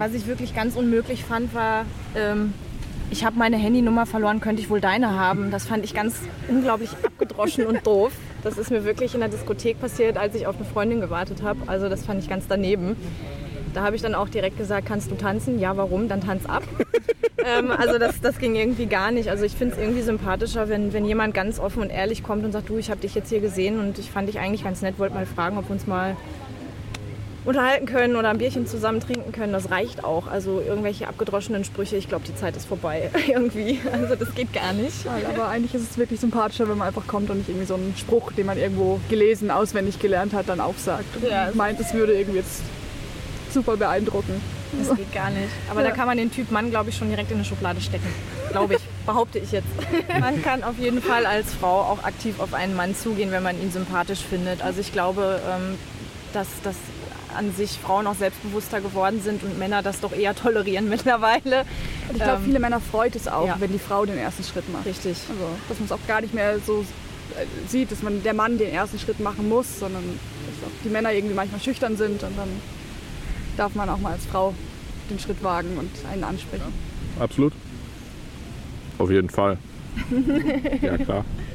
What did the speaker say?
Was ich wirklich ganz unmöglich fand, war, ich habe meine Handynummer verloren, könnte ich wohl deine haben. Das fand ich ganz unglaublich abgedroschen und doof. Das ist mir wirklich in der Diskothek passiert, als ich auf eine Freundin gewartet habe. Also das fand ich ganz daneben. Da habe ich dann auch direkt gesagt, kannst du tanzen? Ja, warum? Dann tanz ab. Also das ging irgendwie gar nicht. Also ich finde es irgendwie sympathischer, wenn jemand ganz offen und ehrlich kommt und sagt, du, ich habe dich jetzt hier gesehen und ich fand dich eigentlich ganz nett, wollte mal fragen, ob wir uns mal unterhalten können oder ein Bierchen zusammen trinken können. Das reicht auch. Also irgendwelche abgedroschenen Sprüche, ich glaube, die Zeit ist vorbei irgendwie. Also das geht gar nicht. Ja, aber eigentlich ist es wirklich sympathischer, wenn man einfach kommt und nicht irgendwie so einen Spruch, den man irgendwo gelesen, auswendig gelernt hat, dann aufsagt. Und meint, es würde irgendwie jetzt super beeindrucken. Das geht gar nicht. Aber da kann man den Typ Mann, glaube ich, schon direkt in eine Schublade stecken. Glaube ich, behaupte ich jetzt. Man kann auf jeden Fall als Frau auch aktiv auf einen Mann zugehen, wenn man ihn sympathisch findet. Also ich glaube, dass an sich Frauen auch selbstbewusster geworden sind und Männer das doch eher tolerieren mittlerweile. Und ich glaube, viele Männer freut es auch, wenn die Frau den ersten Schritt macht. Richtig. Also, dass man es auch gar nicht mehr so sieht, dass der Mann den ersten Schritt machen muss, sondern dass auch die Männer irgendwie manchmal schüchtern sind und dann darf man auch mal als Frau den Schritt wagen und einen ansprechen. Absolut. Auf jeden Fall. Ja, klar.